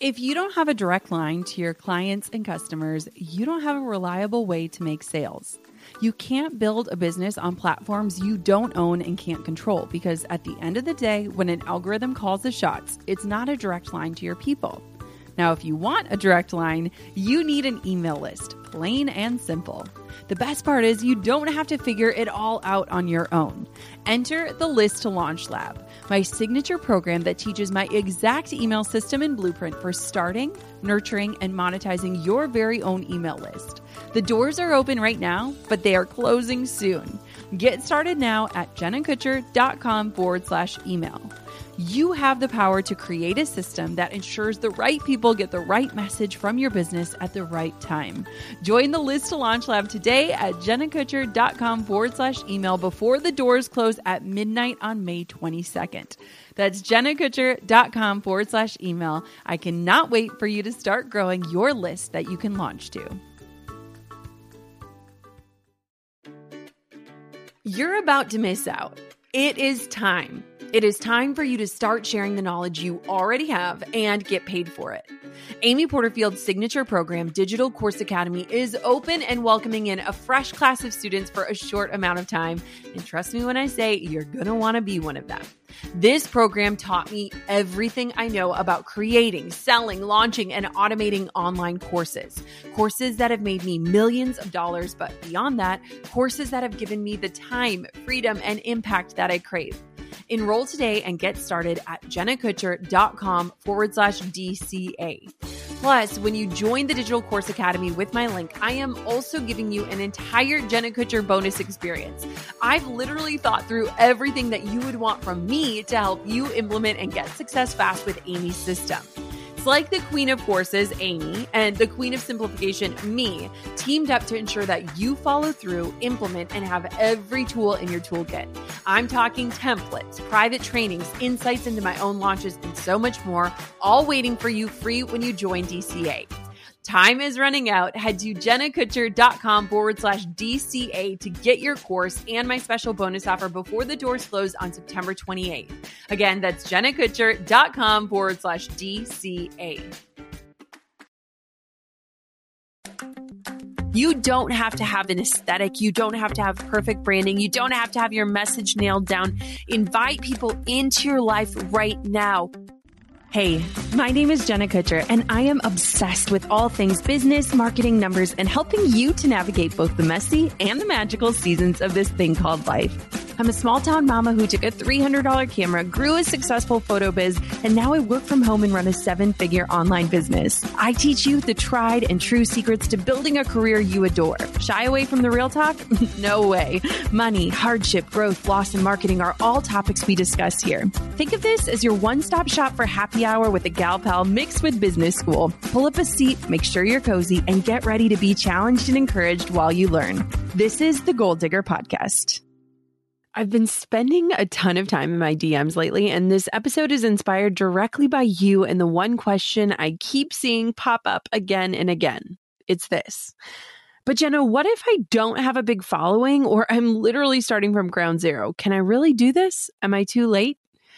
If you don't have a direct line to your clients and customers, you don't have a reliable way to make sales. You can't build a business on platforms you don't own and can't control, because at the end of the day, when an algorithm calls the shots, it's not a direct line to your people. Now, if you want a direct line, you need an email list, plain and simple. The best part is you don't have to figure it all out on your own. Enter the List to Launch Lab, my signature program that teaches my exact email system and blueprint for starting, nurturing, and monetizing your very own email list. The doors are open right now, but they are closing soon. Get started now at jennakutcher.com/email. You have the power to create a system that ensures the right people get the right message from your business at the right time. Join the List to Launch Lab today at jennakutcher.com/email before the doors close at midnight on May 22nd. That's jennakutcher.com/email. I cannot wait for you to start growing your list that you can launch to. You're about to miss out. It is time. It is time for you to start sharing the knowledge you already have and get paid for it. Amy Porterfield's signature program, Digital Course Academy, is open and welcoming in a fresh class of students for a short amount of time. And trust me when I say you're going to want to be one of them. This program taught me everything I know about creating, selling, launching, and automating online courses. Courses that have made me millions of dollars, but beyond that, courses that have given me the time, freedom, and impact that I crave. Enroll today and get started at jennakutcher.com/DCA. Plus, when you join the Digital Course Academy with my link, I am also giving you an entire Jenna Kutcher bonus experience. I've literally thought through everything that you would want from me to help you implement and get success fast with Amy's system. It's like the Queen of Courses, Amy, and the Queen of Simplification, me, teamed up to ensure that you follow through, implement, and have every tool in your toolkit. I'm talking templates, private trainings, insights into my own launches, and so much more, all waiting for you free when you join DCA. Time is running out. Head to jennakutcher.com/DCA to get your course and my special bonus offer before the doors close on September 28th. Again, that's jennakutcher.com/DCA. You don't have to have an aesthetic. You don't have to have perfect branding. You don't have to have your message nailed down. Invite people into your life right now. Hey, my name is Jenna Kutcher, and I am obsessed with all things business, marketing, numbers, and helping you to navigate both the messy and the magical seasons of this thing called life. I'm a small town mama who took a $300 camera, grew a successful photo biz, and now I work from home and run a 7-figure online business. I teach you the tried and true secrets to building a career you adore. Shy away from the real talk? No way. Money, hardship, growth, loss, and marketing are all topics we discuss here. Think of this as your one-stop shop for happy hour with a gal pal mixed with business school. Pull up a seat, make sure you're cozy, and get ready to be challenged and encouraged while you learn. This is the Goal Digger Podcast. I've been spending a ton of time in my DMs lately, and this episode is inspired directly by you and the one question I keep seeing pop up again and again. It's this. But Jenna, what if I don't have a big following, or I'm literally starting from ground zero? Can I really do this? Am I too late?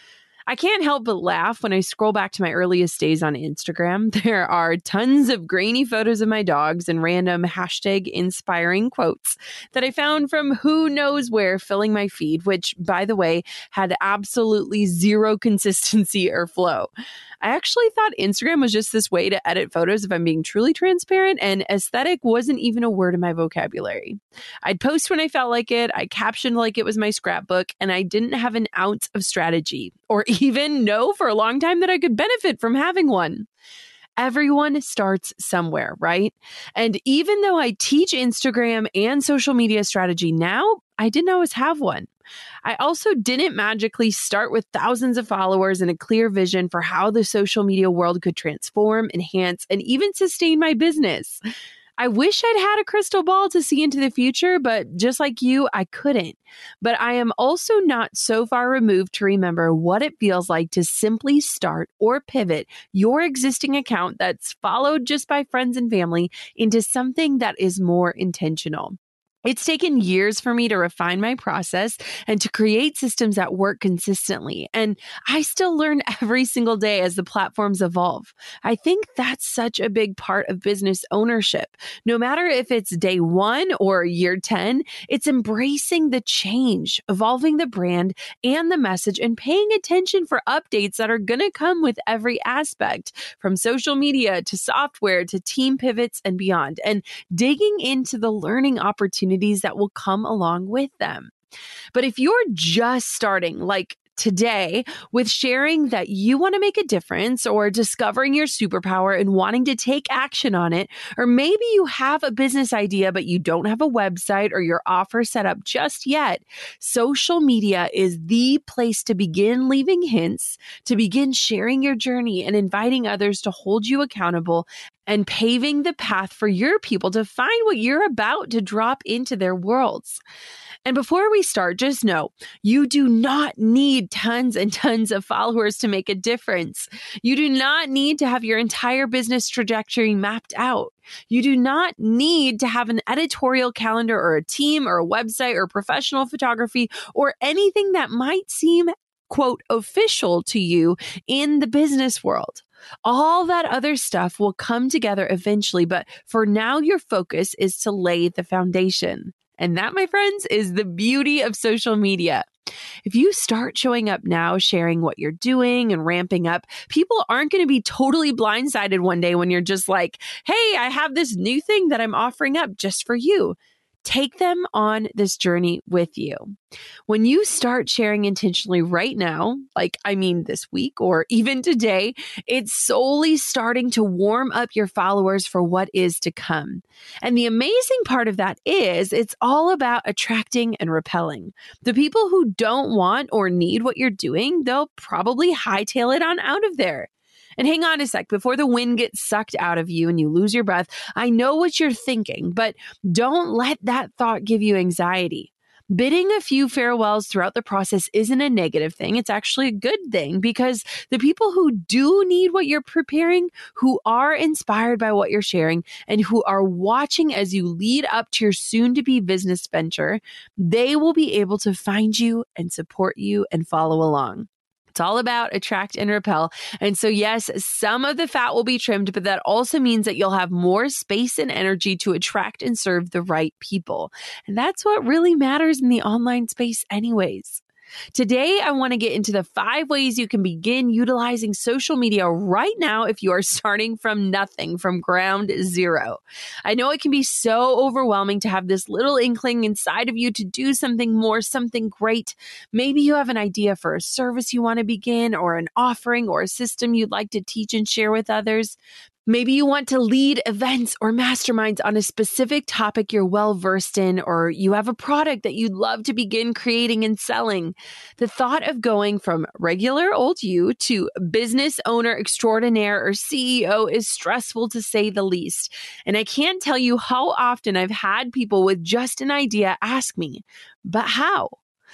I can't help but laugh when I scroll back to my earliest days on Instagram. There are tons of grainy photos of my dogs and random hashtag inspiring quotes that I found from who knows where filling my feed, which, by the way, had absolutely zero consistency or flow. I actually thought Instagram was just this way to edit photos if I'm being truly transparent, and aesthetic wasn't even a word in my vocabulary. I'd post when I felt like it, I captioned like it was my scrapbook, and I didn't have an ounce of strategy, or even know for a long time that I could benefit from having one. Everyone starts somewhere, right? And even though I teach Instagram and social media strategy now, I didn't always have one. I also didn't magically start with thousands of followers and a clear vision for how the social media world could transform, enhance, and even sustain my business. I wish I'd had a crystal ball to see into the future, but just like you, I couldn't. But I am also not so far removed to remember what it feels like to simply start or pivot your existing account that's followed just by friends and family into something that is more intentional. It's taken years for me to refine my process and to create systems that work consistently. And I still learn every single day as the platforms evolve. I think that's such a big part of business ownership. No matter if it's day 1 or year 10, it's embracing the change, evolving the brand and the message, and paying attention for updates that are going to come with every aspect, from social media to software to team pivots and beyond, and digging into the learning opportunities that will come along with them. But if you're just starting, like today, with sharing that you want to make a difference, or discovering your superpower and wanting to take action on it, or maybe you have a business idea but you don't have a website or your offer set up just yet, social media is the place to begin leaving hints, to begin sharing your journey and inviting others to hold you accountable, and paving the path for your people to find what you're about to drop into their worlds. And before we start, just know you do not need tons and tons of followers to make a difference. You do not need to have your entire business trajectory mapped out. You do not need to have an editorial calendar or a team or a website or professional photography or anything that might seem, quote, official to you in the business world. All that other stuff will come together eventually, but for now, your focus is to lay the foundation. And that, my friends, is the beauty of social media. If you start showing up now, sharing what you're doing and ramping up, people aren't going to be totally blindsided one day when you're just like, hey, I have this new thing that I'm offering up just for you. Take them on this journey with you. When you start sharing intentionally right now, this week or even today, it's solely starting to warm up your followers for what is to come. And the amazing part of that is it's all about attracting and repelling. The people who don't want or need what you're doing, they'll probably hightail it on out of there. And hang on a sec, before the wind gets sucked out of you and you lose your breath, I know what you're thinking, but don't let that thought give you anxiety. Bidding a few farewells throughout the process isn't a negative thing. It's actually a good thing, because the people who do need what you're preparing, who are inspired by what you're sharing, and who are watching as you lead up to your soon-to-be business venture, they will be able to find you and support you and follow along. It's all about attract and repel. And so, yes, some of the fat will be trimmed, but that also means that you'll have more space and energy to attract and serve the right people. And that's what really matters in the online space anyways. Today, I want to get into the 5 ways you can begin utilizing social media right now if you are starting from nothing, from ground zero. I know it can be so overwhelming to have this little inkling inside of you to do something more, something great. Maybe you have an idea for a service you want to begin, or an offering or a system you'd like to teach and share with others. Maybe you want to lead events or masterminds on a specific topic you're well versed in, or you have a product that you'd love to begin creating and selling. The thought of going from regular old you to business owner extraordinaire or CEO is stressful, to say the least. And I can't tell you how often I've had people with just an idea ask me, but how?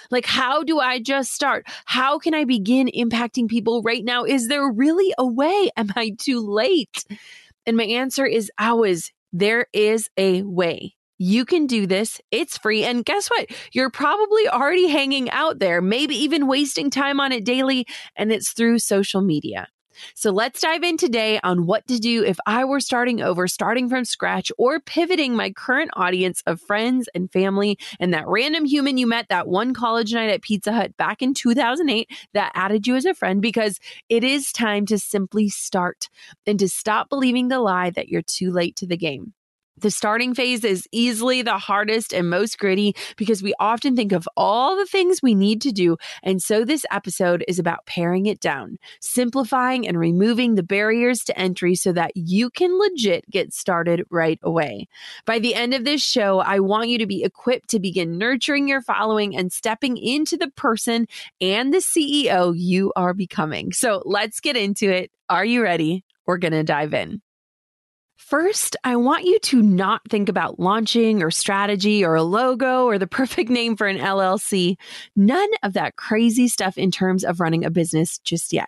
How do I just start? How can I begin impacting people right now? Is there really a way? Am I too late? And my answer is always, there is a way. You can do this. It's free. And guess what? You're probably already hanging out there, maybe even wasting time on it daily, and it's through social media. So let's dive in today on what to do if I were starting over, starting from scratch, or pivoting my current audience of friends and family and that random human you met that one college night at Pizza Hut back in 2008 that added you as a friend, because it is time to simply start and to stop believing the lie that you're too late to the game. The starting phase is easily the hardest and most gritty, because we often think of all the things we need to do. And so this episode is about paring it down, simplifying and removing the barriers to entry so that you can legit get started right away. By the end of this show, I want you to be equipped to begin nurturing your following and stepping into the person and the CEO you are becoming. So let's get into it. Are you ready? We're going to dive in. First, I want you to not think about launching or strategy or a logo or the perfect name for an LLC. None of that crazy stuff in terms of running a business just yet.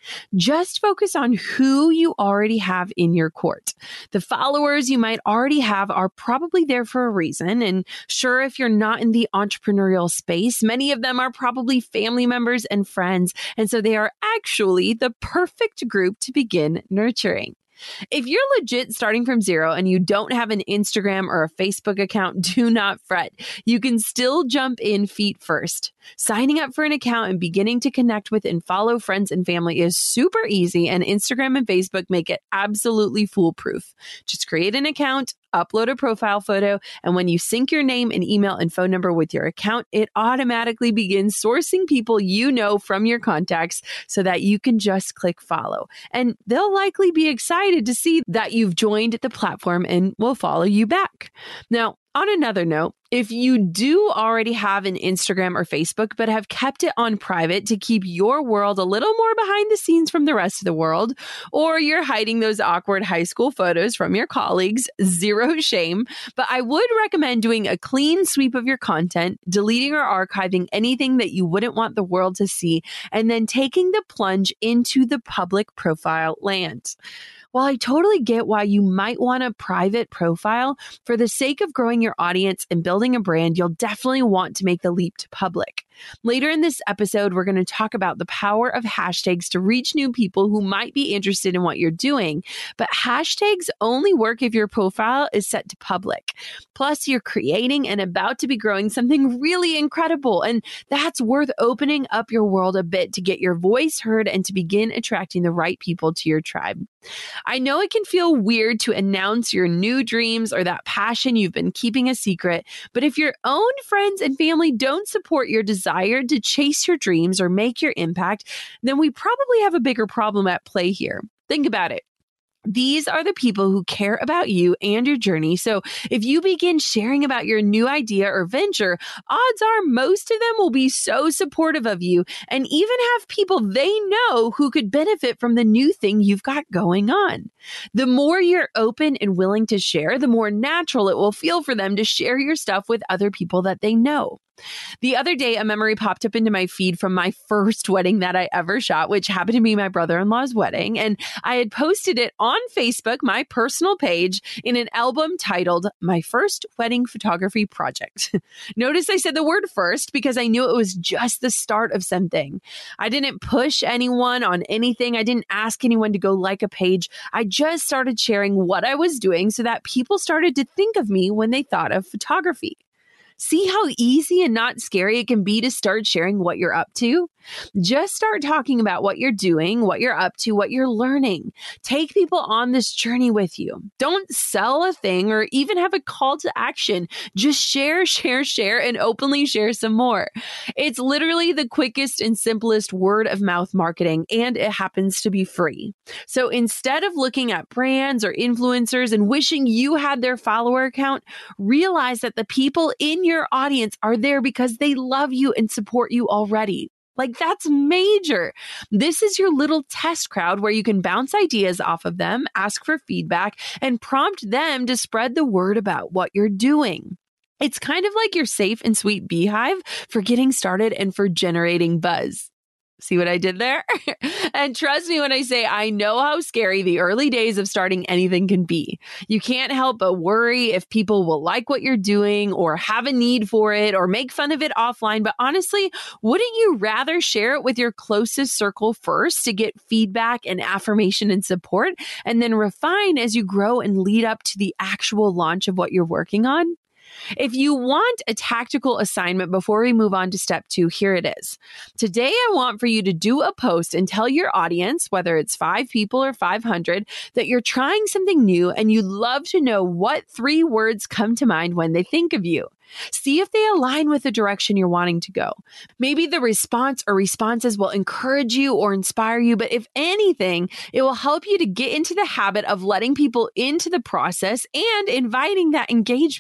Just focus on who you already have in your court. The followers you might already have are probably there for a reason. And sure, if you're not in the entrepreneurial space, many of them are probably family members and friends. And so they are actually the perfect group to begin nurturing. If you're legit starting from zero and you don't have an Instagram or a Facebook account, do not fret. You can still jump in feet first. Signing up for an account and beginning to connect with and follow friends and family is super easy, and Instagram and Facebook make it absolutely foolproof. Just create an account, upload a profile photo, and when you sync your name and email and phone number with your account, it automatically begins sourcing people you know from your contacts so that you can just click follow. And they'll likely be excited to see that you've joined the platform and will follow you back. Now, on another note, if you do already have an Instagram or Facebook, but have kept it on private to keep your world a little more behind the scenes from the rest of the world, or you're hiding those awkward high school photos from your colleagues, zero shame. But I would recommend doing a clean sweep of your content, deleting or archiving anything that you wouldn't want the world to see, and then taking the plunge into the public profile land. While I totally get why you might want a private profile, for the sake of growing your audience and building a brand, you'll definitely want to make the leap to public. Later in this episode, we're going to talk about the power of hashtags to reach new people who might be interested in what you're doing. But hashtags only work if your profile is set to public. Plus, you're creating and about to be growing something really incredible. And that's worth opening up your world a bit to get your voice heard and to begin attracting the right people to your tribe. I know it can feel weird to announce your new dreams or that passion you've been keeping a secret, but if your own friends and family don't support your desire to chase your dreams or make your impact, then we probably have a bigger problem at play here. Think about it. These are the people who care about you and your journey. So if you begin sharing about your new idea or venture, odds are most of them will be so supportive of you and even have people they know who could benefit from the new thing you've got going on. The more you're open and willing to share, the more natural it will feel for them to share your stuff with other people that they know. The other day, a memory popped up into my feed from my first wedding that I ever shot, which happened to be my brother-in-law's wedding. And I had posted it on Facebook, my personal page, in an album titled My First Wedding Photography Project. Notice I said the word first because I knew it was just the start of something. I didn't push anyone on anything. I didn't ask anyone to go like a page. I just started sharing what I was doing so that people started to think of me when they thought of photography. See how easy and not scary it can be to start sharing what you're up to? Just start talking about what you're doing, what you're up to, what you're learning. Take people on this journey with you. Don't sell a thing or even have a call to action. Just share, and openly share some more. It's literally the quickest and simplest word of mouth marketing, and it happens to be free. So instead of looking at brands or influencers and wishing you had their follower count, realize that the people in your audience are there because they love you and support you already. Like, that's major. This is your little test crowd where you can bounce ideas off of them, ask for feedback, and prompt them to spread the word about what you're doing. It's kind of like your safe and sweet beehive for getting started and for generating buzz. See what I did there? And trust me when I say I know how scary the early days of starting anything can be. You can't help but worry if people will like what you're doing or have a need for it or make fun of it offline. But honestly, wouldn't you rather share it with your closest circle first to get feedback and affirmation and support, and then refine as you grow and lead up to the actual launch of what you're working on? If you want a tactical assignment before we move on to step 2, here it is. Today, I want for you to do a post and tell your audience, whether it's 5 people or 500, that you're trying something new and you'd love to know what 3 words come to mind when they think of you. See if they align with the direction you're wanting to go. Maybe the response or responses will encourage you or inspire you, but if anything, it will help you to get into the habit of letting people into the process and inviting that engagement.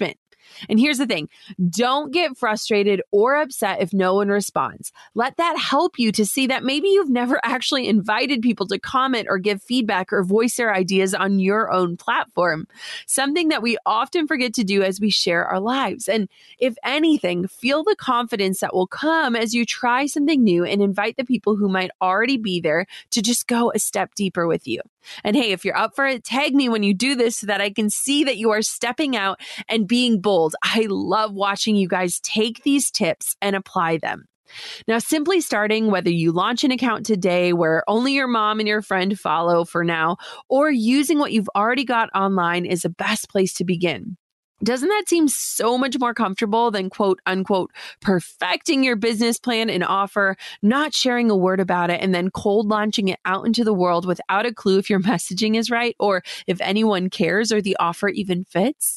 And here's the thing, don't get frustrated or upset if no one responds. Let that help you to see that maybe you've never actually invited people to comment or give feedback or voice their ideas on your own platform. Something that we often forget to do as we share our lives. And if anything, feel the confidence that will come as you try something new and invite the people who might already be there to just go a step deeper with you. And hey, if you're up for it, tag me when you do this so that I can see that you are stepping out and being bold. I love watching you guys take these tips and apply them. Now, simply starting, whether you launch an account today where only your mom and your friend follow for now, or using what you've already got online is the best place to begin. Doesn't that seem so much more comfortable than quote unquote perfecting your business plan and offer, not sharing a word about it, and then cold launching it out into the world without a clue if your messaging is right or if anyone cares or the offer even fits?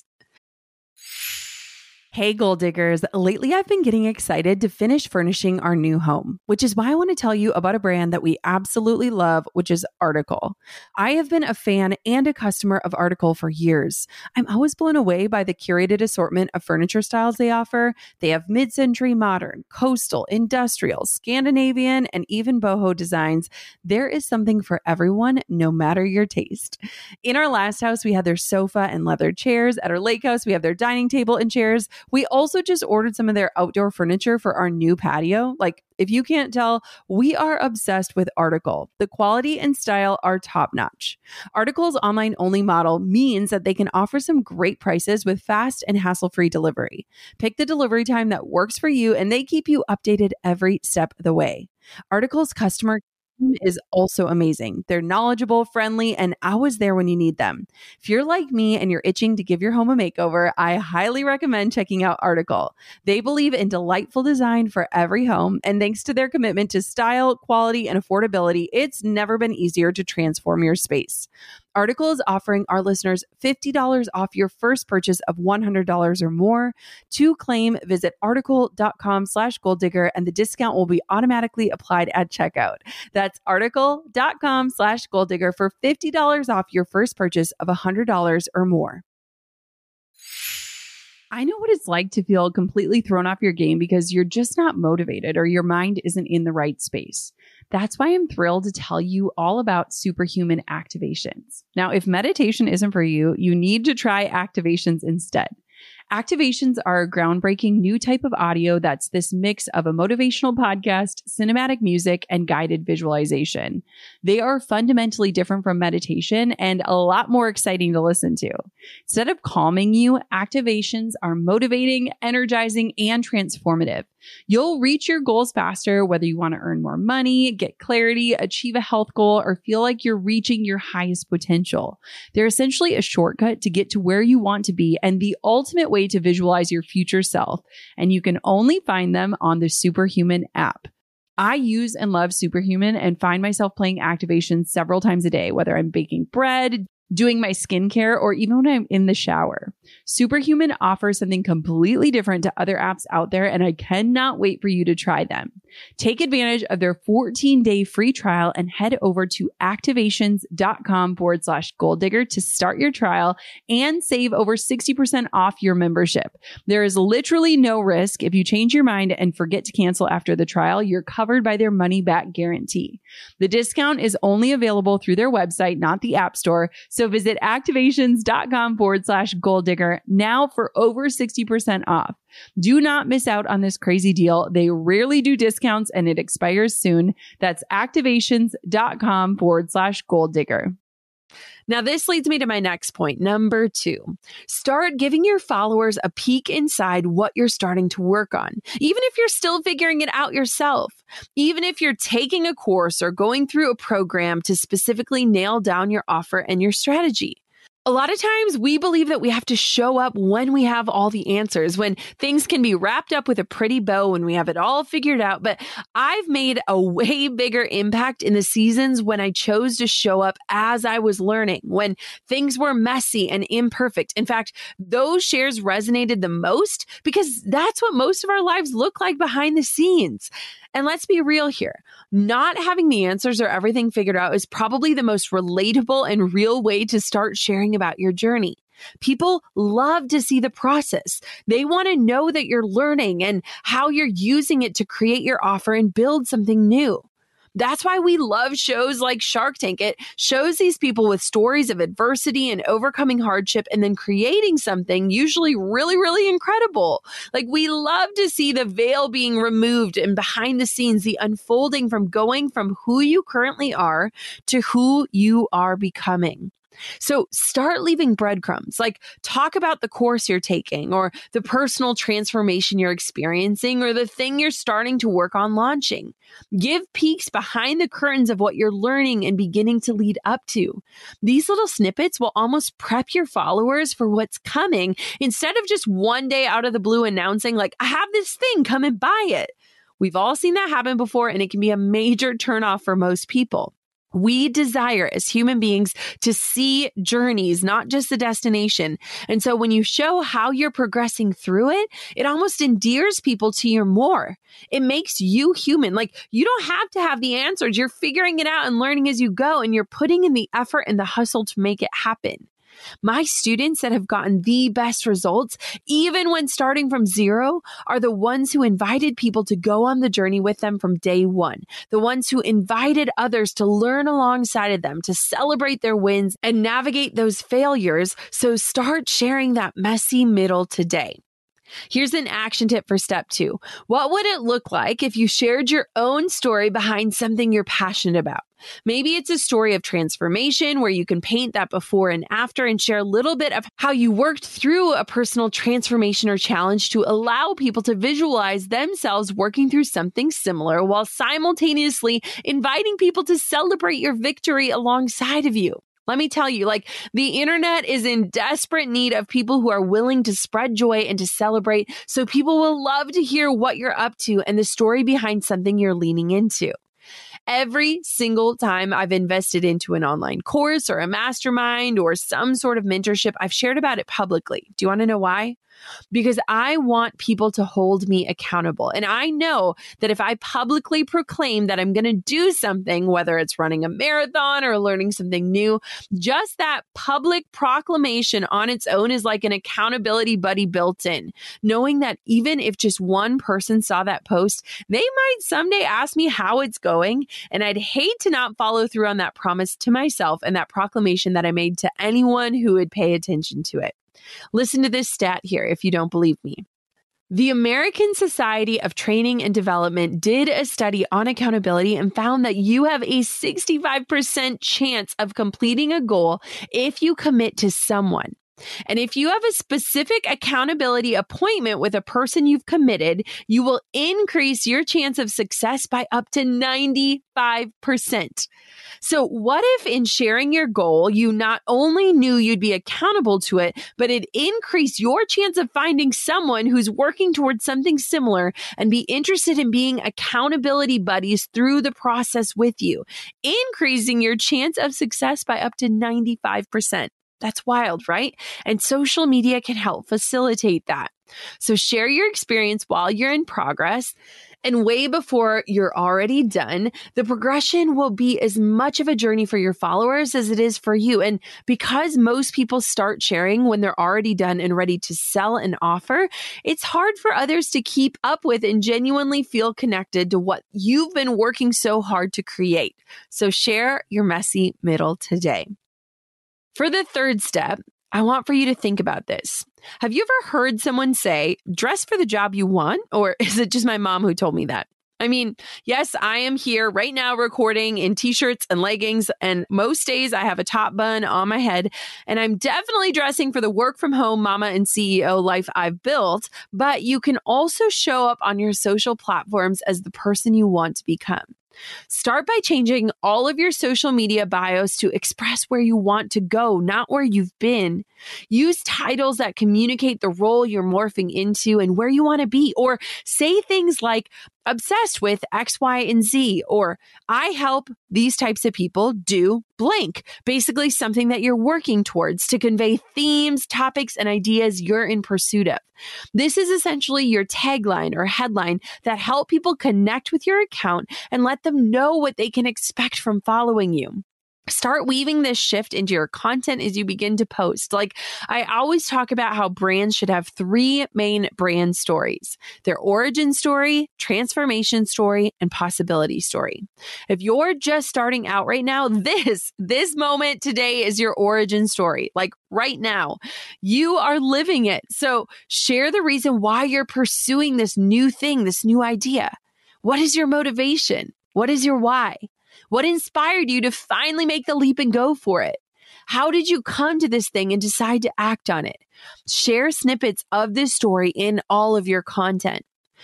Hey, goal diggers. Lately, I've been getting excited to finish furnishing our new home, which is why I want to tell you about a brand that we absolutely love, which is Article. I have been a fan and a customer of Article for years. I'm always blown away by the curated assortment of furniture styles they offer. They have mid-century modern, coastal, industrial, Scandinavian, and even boho designs. There is something for everyone, no matter your taste. In our last house, we had their sofa and leather chairs. At our lake house, we have their dining table and chairs. We also just ordered some of their outdoor furniture for our new patio. Like, if you can't tell, we are obsessed with Article. The quality and style are top notch. Article's online only model means that they can offer some great prices with fast and hassle-free delivery. Pick the delivery time that works for you, and they keep you updated every step of the way. Article's customer is also amazing. They're knowledgeable, friendly, and always there when you need them. If you're like me and you're itching to give your home a makeover, I highly recommend checking out Article. They believe in delightful design for every home, and thanks to their commitment to style, quality, and affordability, it's never been easier to transform your space. Article is offering our listeners $50 off your first purchase of $100 or more. To claim, visit article.com/goaldigger and the discount will be automatically applied at checkout. That's article.com/goaldigger for $50 off your first purchase of $100 or more. I know what it's like to feel completely thrown off your game because you're just not motivated or your mind isn't in the right space. That's why I'm thrilled to tell you all about Superhuman Activations. Now, if meditation isn't for you, you need to try Activations instead. Activations are a groundbreaking new type of audio that's this mix of a motivational podcast, cinematic music, and guided visualization. They are fundamentally different from meditation and a lot more exciting to listen to. Instead of calming you, activations are motivating, energizing, and transformative. You'll reach your goals faster, whether you want to earn more money, get clarity, achieve a health goal, or feel like you're reaching your highest potential. They're essentially a shortcut to get to where you want to be and the ultimate way to visualize your future self. And you can only find them on the Superhuman app. I use and love Superhuman and find myself playing activations several times a day, whether I'm baking bread, doing my skincare, or even when I'm in the shower. Superhuman offers something completely different to other apps out there, and I cannot wait for you to try them. Take advantage of their 14-day free trial and head over to activations.com/goaldigger to start your trial and save over 60% off your membership. There is literally no risk. If you change your mind and forget to cancel after the trial, you're covered by their money-back guarantee. The discount is only available through their website, not the App Store. So visit activations.com/goaldigger now for over 60% off. Do not miss out on this crazy deal. They rarely do discounts and it expires soon. That's activations.com/goaldigger. Now, this leads me to my next point, number 2. Start giving your followers a peek inside what you're starting to work on, even if you're still figuring it out yourself. Even if you're taking a course or going through a program to specifically nail down your offer and your strategy. A lot of times we believe that we have to show up when we have all the answers, when things can be wrapped up with a pretty bow, when we have it all figured out. But I've made a way bigger impact in the seasons when I chose to show up as I was learning, when things were messy and imperfect. In fact, those shares resonated the most because that's what most of our lives look like behind the scenes. And let's be real here. Not having the answers or everything figured out is probably the most relatable and real way to start sharing about your journey. People love to see the process. They want to know that you're learning and how you're using it to create your offer and build something new. That's why we love shows like Shark Tank. It shows these people with stories of adversity and overcoming hardship and then creating something usually really, really incredible. Like, we love to see the veil being removed and behind the scenes, the unfolding from going from who you currently are to who you are becoming. So start leaving breadcrumbs, like talk about the course you're taking or the personal transformation you're experiencing or the thing you're starting to work on launching. Give peeks behind the curtains of what you're learning and beginning to lead up to. These little snippets will almost prep your followers for what's coming instead of just one day out of the blue announcing like, I have this thing, come and buy it. We've all seen that happen before, and it can be a major turnoff for most people. We desire as human beings to see journeys, not just the destination. And so when you show how you're progressing through it, it almost endears people to you more. It makes you human. Like, you don't have to have the answers. You're figuring it out and learning as you go, and you're putting in the effort and the hustle to make it happen. My students that have gotten the best results, even when starting from zero, are the ones who invited people to go on the journey with them from day one. The ones who invited others to learn alongside of them, to celebrate their wins and navigate those failures. So start sharing that messy middle today. Here's an action tip for step 2. What would it look like if you shared your own story behind something you're passionate about? Maybe it's a story of transformation where you can paint that before and after and share a little bit of how you worked through a personal transformation or challenge to allow people to visualize themselves working through something similar while simultaneously inviting people to celebrate your victory alongside of you. Let me tell you, like, the internet is in desperate need of people who are willing to spread joy and to celebrate. So people will love to hear what you're up to and the story behind something you're leaning into. Every single time I've invested into an online course or a mastermind or some sort of mentorship, I've shared about it publicly. Do you want to know why? Because I want people to hold me accountable. And I know that if I publicly proclaim that I'm going to do something, whether it's running a marathon or learning something new, just that public proclamation on its own is like an accountability buddy built in. Knowing that even if just one person saw that post, they might someday ask me how it's going. And I'd hate to not follow through on that promise to myself and that proclamation that I made to anyone who would pay attention to it. Listen to this stat here if you don't believe me. The American Society of Training and Development did a study on accountability and found that you have a 65% chance of completing a goal if you commit to someone. And if you have a specific accountability appointment with a person you've committed, you will increase your chance of success by up to 95%. So what if in sharing your goal, you not only knew you'd be accountable to it, but it increased your chance of finding someone who's working towards something similar and be interested in being accountability buddies through the process with you, increasing your chance of success by up to 95%. That's wild, right? And social media can help facilitate that. So share your experience while you're in progress, and way before you're already done. The progression will be as much of a journey for your followers as it is for you. And because most people start sharing when they're already done and ready to sell an offer, it's hard for others to keep up with and genuinely feel connected to what you've been working so hard to create. So share your messy middle today. For the third step, I want for you to think about this. Have you ever heard someone say, dress for the job you want? Or is it just my mom who told me that? I mean, yes, I am here right now recording in t-shirts and leggings, and most days I have a top bun on my head, and I'm definitely dressing for the work from home mama and CEO life I've built, but you can also show up on your social platforms as the person you want to become. Start by changing all of your social media bios to express where you want to go, not where you've been. Use titles that communicate the role you're morphing into and where you want to be, or say things like obsessed with X, Y, and Z, or I help these types of people do blank. Basically something that you're working towards to convey themes, topics, and ideas you're in pursuit of. This is essentially your tagline or headline that help people connect with your account and let them know what they can expect from following you. Start weaving this shift into your content as you begin to post. Like I always talk about how brands should have 3 main brand stories: their origin story, transformation story, and possibility story. If you're just starting out right now, this moment today is your origin story. Like right now, you are living it. So share the reason why you're pursuing this new thing, this new idea. What is your motivation? What is your why? What inspired you to finally make the leap and go for it? How did you come to this thing and decide to act on it? Share snippets of this story in all of your content.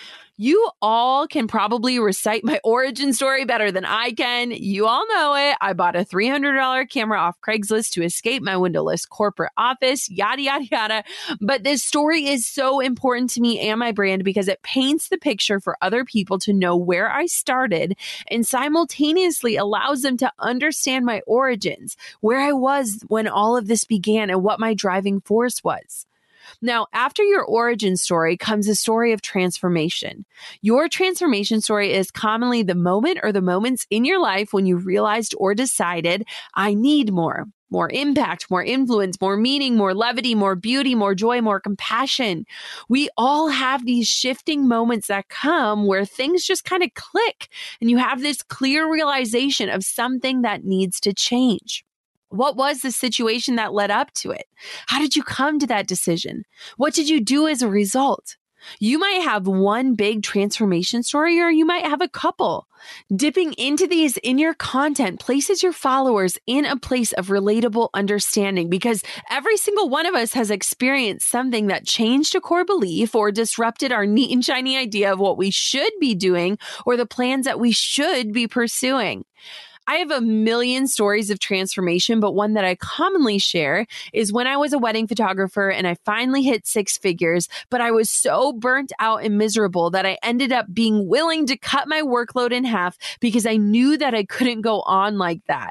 You all can probably recite my origin story better than I can. You all know it. I bought a $300 camera off Craigslist to escape my windowless corporate office, yada, yada, yada. But this story is so important to me and my brand because it paints the picture for other people to know where I started and simultaneously allows them to understand my origins, where I was when all of this began and what my driving force was. Now, after your origin story comes a story of transformation. Your transformation story is commonly the moment or the moments in your life when you realized or decided, I need more impact, more influence, more meaning, more levity, more beauty, more joy, more compassion. We all have these shifting moments that come where things just kind of click and you have this clear realization of something that needs to change. What was the situation that led up to it? How did you come to that decision? What did you do as a result? You might have one big transformation story, or you might have a couple. Dipping into these in your content places your followers in a place of relatable understanding because every single one of us has experienced something that changed a core belief or disrupted our neat and shiny idea of what we should be doing or the plans that we should be pursuing. I have a million stories of transformation, but one that I commonly share is when I was a wedding photographer and I finally hit 6 figures, but I was so burnt out and miserable that I ended up being willing to cut my workload in half because I knew that I couldn't go on like that.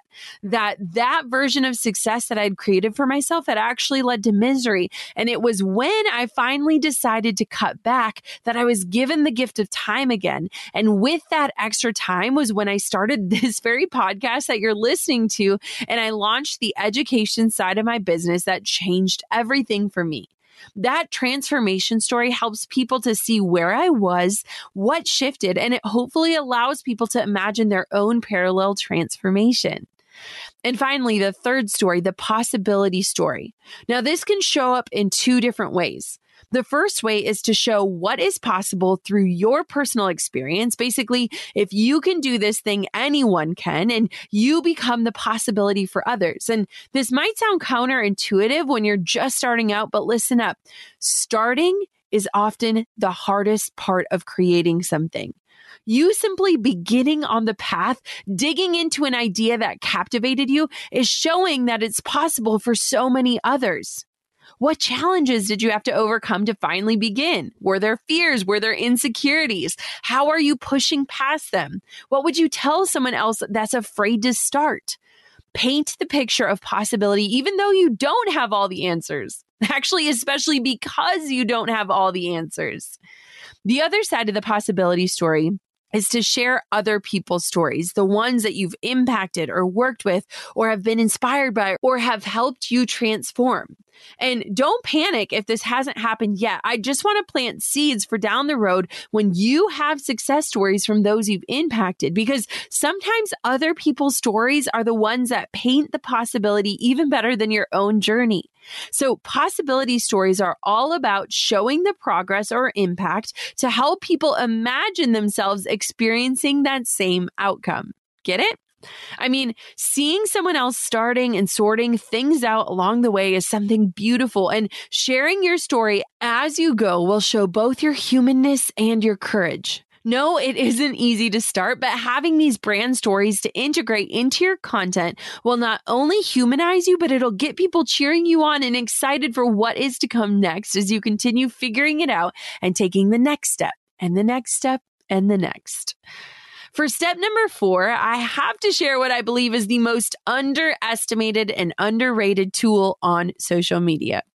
That version of success that I'd created for myself had actually led to misery. And it was when I finally decided to cut back that I was given the gift of time again. And with that extra time was when I started this very podcast that you're listening to, and I launched the education side of my business that changed everything for me. That transformation story helps people to see where I was, what shifted, and it hopefully allows people to imagine their own parallel transformation. And finally, the third story, the possibility story. Now, this can show up in 2 different ways. The first way is to show what is possible through your personal experience. Basically, if you can do this thing, anyone can, and you become the possibility for others. And this might sound counterintuitive when you're just starting out, but listen up. Starting is often the hardest part of creating something. You simply beginning on the path, digging into an idea that captivated you, is showing that it's possible for so many others. What challenges did you have to overcome to finally begin? Were there fears? Were there insecurities? How are you pushing past them? What would you tell someone else that's afraid to start? Paint the picture of possibility, even though you don't have all the answers. Actually, especially because you don't have all the answers. The other side of the possibility story is to share other people's stories, the ones that you've impacted or worked with or have been inspired by or have helped you transform. And don't panic if this hasn't happened yet. I just want to plant seeds for down the road when you have success stories from those you've impacted, because sometimes other people's stories are the ones that paint the possibility even better than your own journey. So possibility stories are all about showing the progress or impact to help people imagine themselves experiencing that same outcome. Get it? I mean, seeing someone else starting and sorting things out along the way is something beautiful, and sharing your story as you go will show both your humanness and your courage. No, it isn't easy to start, but having these brand stories to integrate into your content will not only humanize you, but it'll get people cheering you on and excited for what is to come next as you continue figuring it out and taking the next step and the next step and the next. For step number 4, I have to share what I believe is the most underestimated and underrated tool on social media.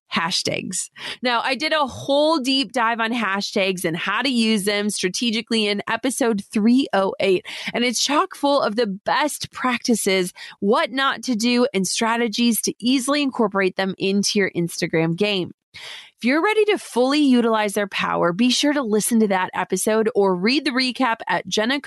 hashtags. Now, I did a whole deep dive on hashtags and how to use them strategically in episode 308, and it's chock full of the best practices, what not to do, and strategies to easily incorporate them into your Instagram game. If you're ready to fully utilize their power, be sure to listen to that episode or read the recap at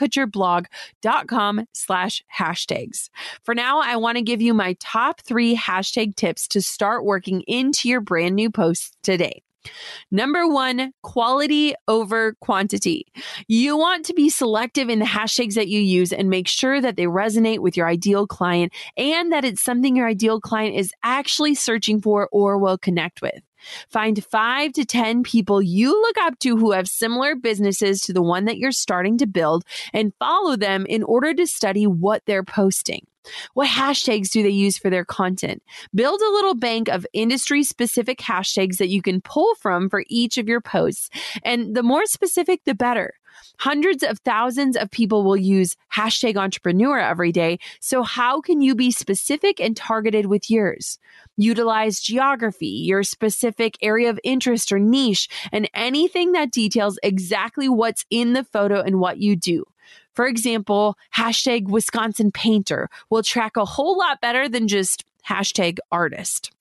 jennakutcherblog.com/hashtags. For now, I want to give you my top 3 hashtag tips to start working into your brand new posts today. Number 1, quality over quantity. You want to be selective in the hashtags that you use and make sure that they resonate with your ideal client and that it's something your ideal client is actually searching for or will connect with. Find 5 to 10 people you look up to who have similar businesses to the one that you're starting to build and follow them in order to study what they're posting. What hashtags do they use for their content? Build a little bank of industry-specific hashtags that you can pull from for each of your posts. And the more specific, the better. Hundreds of thousands of people will use hashtag entrepreneur every day. So how can you be specific and targeted with yours? Utilize geography, your specific area of interest or niche, and anything that details exactly what's in the photo and what you do. For example, hashtag Wisconsin painter will track a whole lot better than just hashtag artist.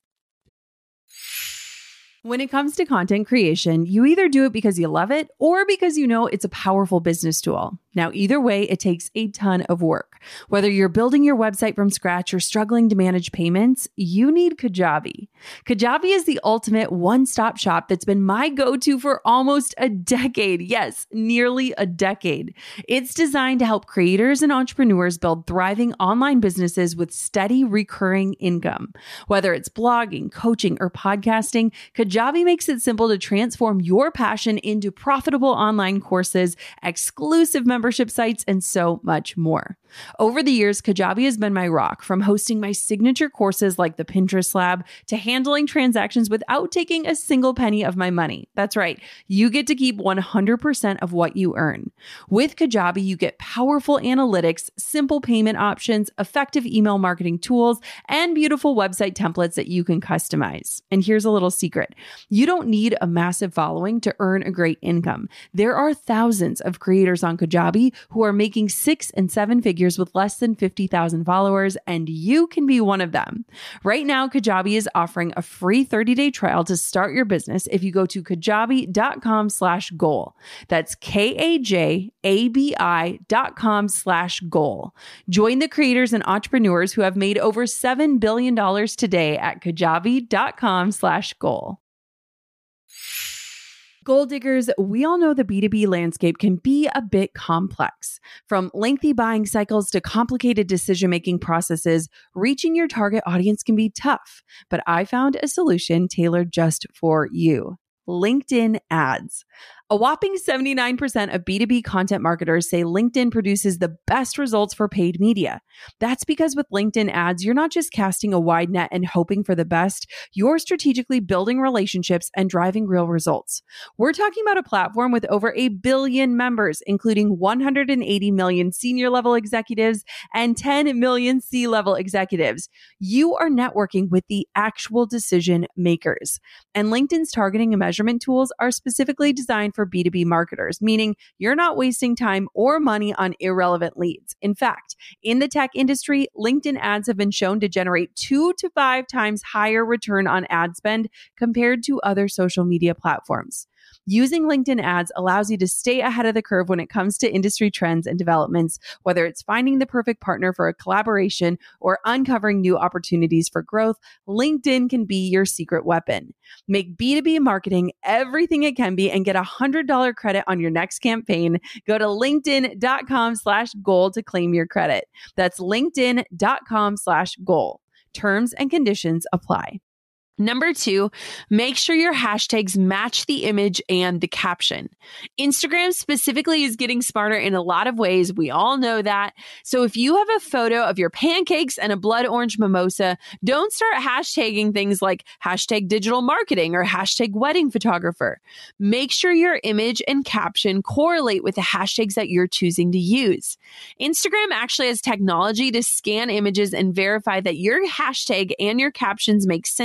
When it comes to content creation, you either do it because you love it or because you know it's a powerful business tool. Now, either way, it takes a ton of work. Whether you're building your website from scratch or struggling to manage payments, you need Kajabi. Kajabi is the ultimate one-stop shop that's been my go-to for almost a decade. Yes, nearly a decade. It's designed to help creators and entrepreneurs build thriving online businesses with steady recurring income. Whether it's blogging, coaching, or podcasting, Kajabi makes it simple to transform your passion into profitable online courses, exclusive membership sites, and so much more. Over the years, Kajabi has been my rock, from hosting my signature courses like the Pinterest Lab to handling transactions without taking a single penny of my money. That's right. You get to keep 100% of what you earn. With Kajabi, you get powerful analytics, simple payment options, effective email marketing tools, and beautiful website templates that you can customize. And here's a little secret. You don't need a massive following to earn a great income. There are thousands of creators on Kajabi who are making 6 and 7 figures with less than 50,000 followers, and you can be one of them. Right now, Kajabi is offering a free 30-day trial to start your business if you go to kajabi.com/goal. That's KAJABI.com/goal. Join the creators and entrepreneurs who have made over $7 billion today at kajabi.com/goal. Goal diggers, we all know the B2B landscape can be a bit complex. From lengthy buying cycles to complicated decision-making processes, reaching your target audience can be tough. But I found a solution tailored just for you: LinkedIn ads. A whopping 79% of B2B content marketers say LinkedIn produces the best results for paid media. That's because with LinkedIn ads, you're not just casting a wide net and hoping for the best, you're strategically building relationships and driving real results. We're talking about a platform with over 1 billion members, including 180 million senior level executives and 10 million C-level executives. You are networking with the actual decision makers. And LinkedIn's targeting and measurement tools are specifically designed for B2B marketers, meaning you're not wasting time or money on irrelevant leads. In fact, in the tech industry, LinkedIn ads have been shown to generate 2 to 5 times higher return on ad spend compared to other social media platforms. Using LinkedIn ads allows you to stay ahead of the curve when it comes to industry trends and developments, whether it's finding the perfect partner for a collaboration or uncovering new opportunities for growth. LinkedIn can be your secret weapon. Make B2B marketing everything it can be and get a $100 credit on your next campaign. Go to linkedin.com/goal to claim your credit. That's linkedin.com/goal. Terms and conditions apply. Number 2, make sure your hashtags match the image and the caption. Instagram specifically is getting smarter in a lot of ways. We all know that. So if you have a photo of your pancakes and a blood orange mimosa, don't start hashtagging things like hashtag digital marketing or hashtag wedding photographer. Make sure your image and caption correlate with the hashtags that you're choosing to use. Instagram actually has technology to scan images and verify that your hashtag and your captions make sense with the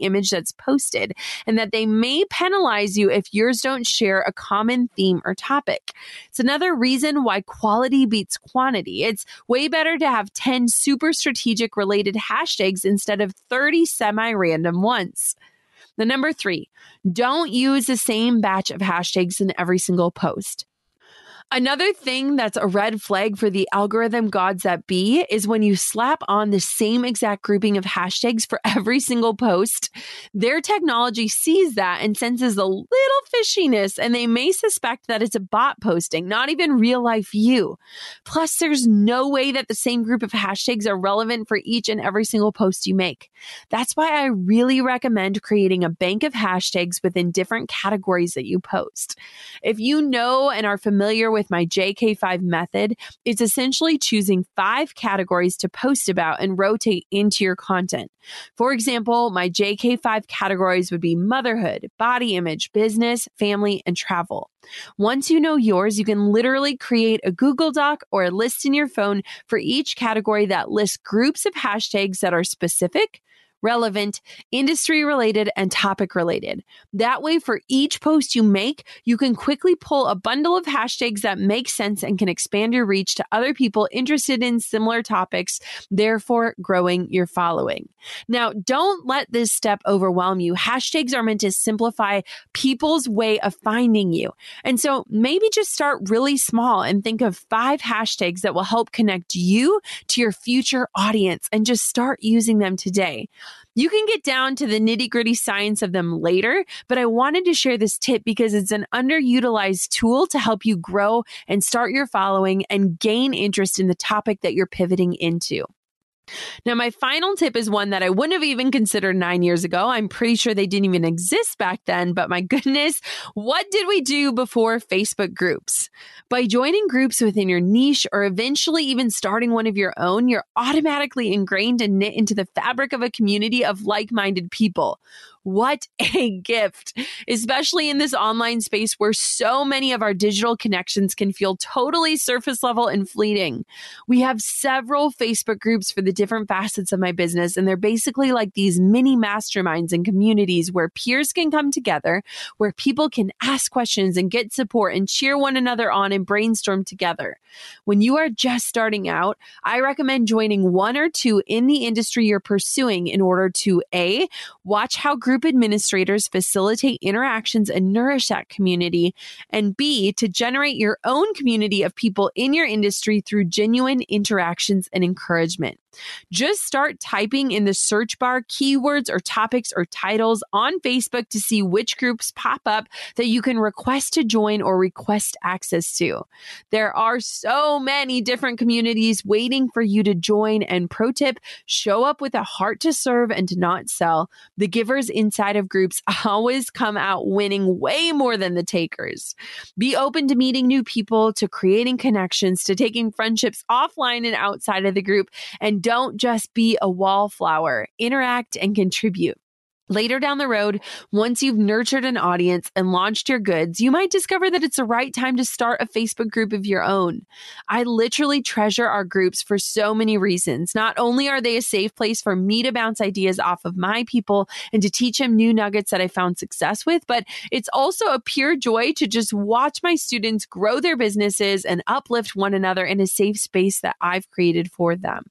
image that's posted, and that they may penalize you if yours don't share a common theme or topic. It's another reason why quality beats quantity. It's way better to have 10 super strategic related hashtags instead of 30 semi-random ones. The number 3, don't use the same batch of hashtags in every single post. Another thing that's a red flag for the algorithm gods that be is when you slap on the same exact grouping of hashtags for every single post. Their technology sees that and senses a little fishiness, and they may suspect that it's a bot posting, not even real life you. Plus, there's no way that the same group of hashtags are relevant for each and every single post you make. That's why I really recommend creating a bank of hashtags within different categories that you post. If you know and are familiar with my JK5 method, it's essentially choosing 5 categories to post about and rotate into your content. For example, my JK5 categories would be motherhood, body image, business, family, and travel. Once you know yours, you can literally create a Google Doc or a list in your phone for each category that lists groups of hashtags that are specific, relevant, industry related, and topic related. That way, for each post you make, you can quickly pull a bundle of hashtags that make sense and can expand your reach to other people interested in similar topics, therefore growing your following. Now, don't let this step overwhelm you. Hashtags are meant to simplify people's way of finding you. And so maybe just start really small and think of 5 hashtags that will help connect you to your future audience and just start using them today. You can get down to the nitty-gritty science of them later, but I wanted to share this tip because it's an underutilized tool to help you grow and start your following and gain interest in the topic that you're pivoting into. Now, my final tip is one that I wouldn't have even considered 9 years ago. I'm pretty sure they didn't even exist back then, but my goodness, what did we do before Facebook groups? By joining groups within your niche or eventually even starting one of your own, you're automatically ingrained and knit into the fabric of a community of like-minded people. What a gift, especially in this online space where so many of our digital connections can feel totally surface level and fleeting. We have several Facebook groups for the different facets of my business, and they're basically like these mini masterminds and communities where peers can come together, where people can ask questions and get support and cheer one another on and brainstorm together. When you are just starting out, I recommend joining 1 or 2 in the industry you're pursuing in order to A, watch how group administrators facilitate interactions and nourish that community, and B, to generate your own community of people in your industry through genuine interactions and encouragement. Just start typing in the search bar keywords or topics or titles on Facebook to see which groups pop up that you can request to join or request access to. There are so many different communities waiting for you to join, and pro tip, show up with a heart to serve and to not sell. The givers inside of groups always come out winning way more than the takers. Be open to meeting new people, to creating connections, to taking friendships offline and outside of the group, and don't just be a wallflower. Interact and contribute. Later down the road, once you've nurtured an audience and launched your goods, you might discover that it's the right time to start a Facebook group of your own. I literally treasure our groups for so many reasons. Not only are they a safe place for me to bounce ideas off of my people and to teach them new nuggets that I found success with, but it's also a pure joy to just watch my students grow their businesses and uplift one another in a safe space that I've created for them.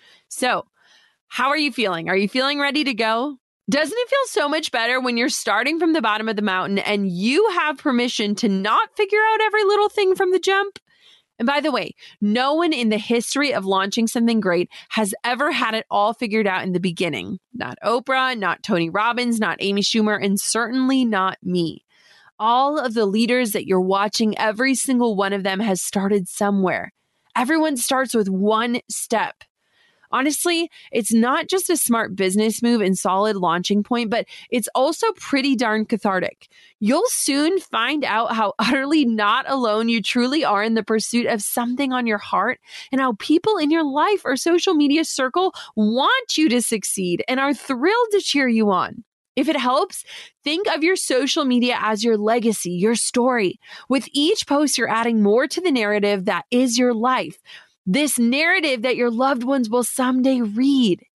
So, how are you feeling? Are you feeling ready to go? Doesn't it feel so much better when you're starting from the bottom of the mountain and you have permission to not figure out every little thing from the jump? And by the way, no one in the history of launching something great has ever had it all figured out in the beginning. Not Oprah, not Tony Robbins, not Amy Schumer, and certainly not me. All of the leaders that you're watching, every single one of them has started somewhere. Everyone starts with one step. Honestly, it's not just a smart business move and solid launching point, but it's also pretty darn cathartic. You'll soon find out how utterly not alone you truly are in the pursuit of something on your heart, and how people in your life or social media circle want you to succeed and are thrilled to cheer you on. If it helps, think of your social media as your legacy, your story. With each post, you're adding more to the narrative that is your life. This narrative that your loved ones will someday read.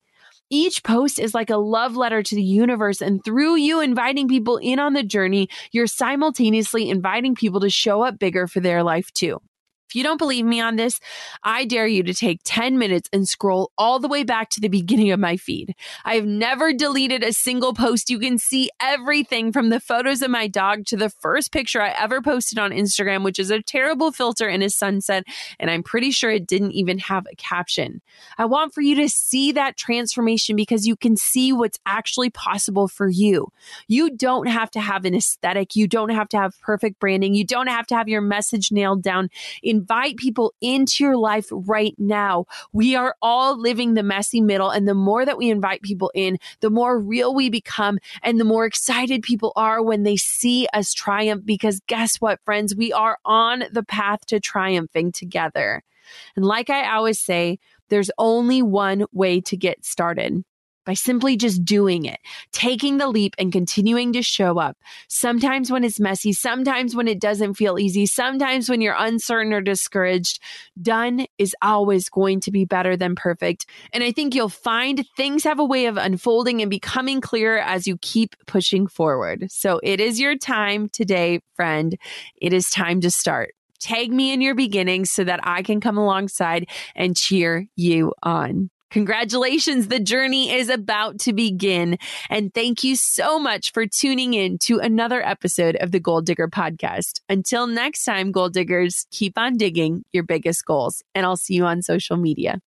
Each post is like a love letter to the universe, and through you inviting people in on the journey, you're simultaneously inviting people to show up bigger for their life too. If you don't believe me on this, I dare you to take 10 minutes and scroll all the way back to the beginning of my feed. I have never deleted a single post. You can see everything from the photos of my dog to the first picture I ever posted on Instagram, which is a terrible filter in a sunset, and I'm pretty sure it didn't even have a caption. I want for you to see that transformation because you can see what's actually possible for you. You don't have to have an aesthetic. You don't have to have perfect branding. You don't have to have your message nailed down. Invite people into your life right now. We are all living the messy middle, and the more that we invite people in, the more real we become and the more excited people are when they see us triumph, because guess what, friends? We are on the path to triumphing together. And like I always say, there's only one way to get started. By simply just doing it, taking the leap and continuing to show up. Sometimes when it's messy, sometimes when it doesn't feel easy, sometimes when you're uncertain or discouraged, done is always going to be better than perfect. And I think you'll find things have a way of unfolding and becoming clearer as you keep pushing forward. So it is your time today, friend. It is time to start. Tag me in your beginnings so that I can come alongside and cheer you on. Congratulations, the journey is about to begin. And thank you so much for tuning in to another episode of the Goal Digger Podcast. Until next time, Goal Diggers, keep on digging your biggest goals, and I'll see you on social media.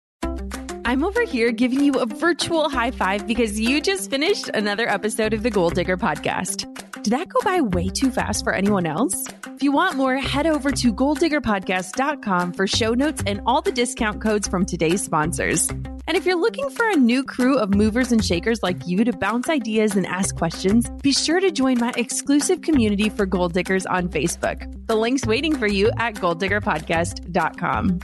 I'm over here giving you a virtual high five because you just finished another episode of the Goal Digger Podcast. Did that go by way too fast for anyone else? If you want more, head over to goaldiggerpodcast.com for show notes and all the discount codes from today's sponsors. And if you're looking for a new crew of movers and shakers like you to bounce ideas and ask questions, be sure to join my exclusive community for Goal Diggers on Facebook. The link's waiting for you at goaldiggerpodcast.com.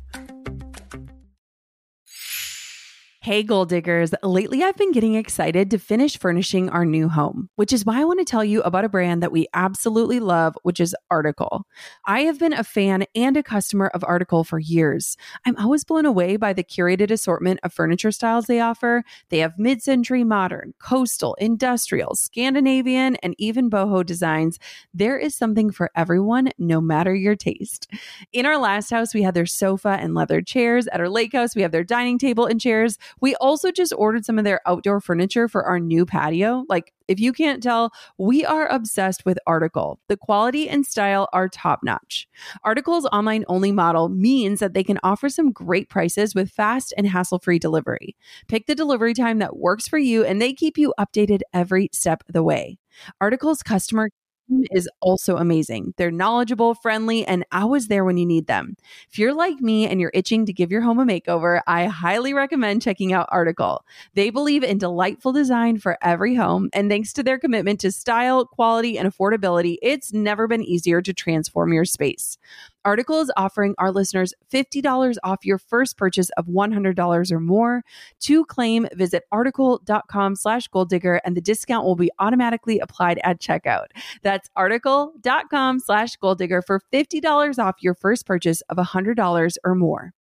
Hey, Goal Diggers. Lately, I've been getting excited to finish furnishing our new home, which is why I want to tell you about a brand that we absolutely love, which is Article. I have been a fan and a customer of Article for years. I'm always blown away by the curated assortment of furniture styles they offer. They have mid-century modern, coastal, industrial, Scandinavian, and even boho designs. There is something for everyone, no matter your taste. In our last house, we had their sofa and leather chairs. At our lake house, we have their dining table and chairs. We also just ordered some of their outdoor furniture for our new patio. Like, if you can't tell, we are obsessed with Article. The quality and style are top notch. Article's online only model means that they can offer some great prices with fast and hassle-free delivery. Pick the delivery time that works for you, and they keep you updated every step of the way. Article's customer is also amazing. They're knowledgeable, friendly, and always there when you need them. If you're like me and you're itching to give your home a makeover, I highly recommend checking out Article. They believe in delightful design for every home, and thanks to their commitment to style, quality, and affordability, it's never been easier to transform your space. Article is offering our listeners $50 off your first purchase of $100 or more. To claim, visit article.com/goaldigger and the discount will be automatically applied at checkout. That's article.com/goaldigger for $50 off your first purchase of $100 or more.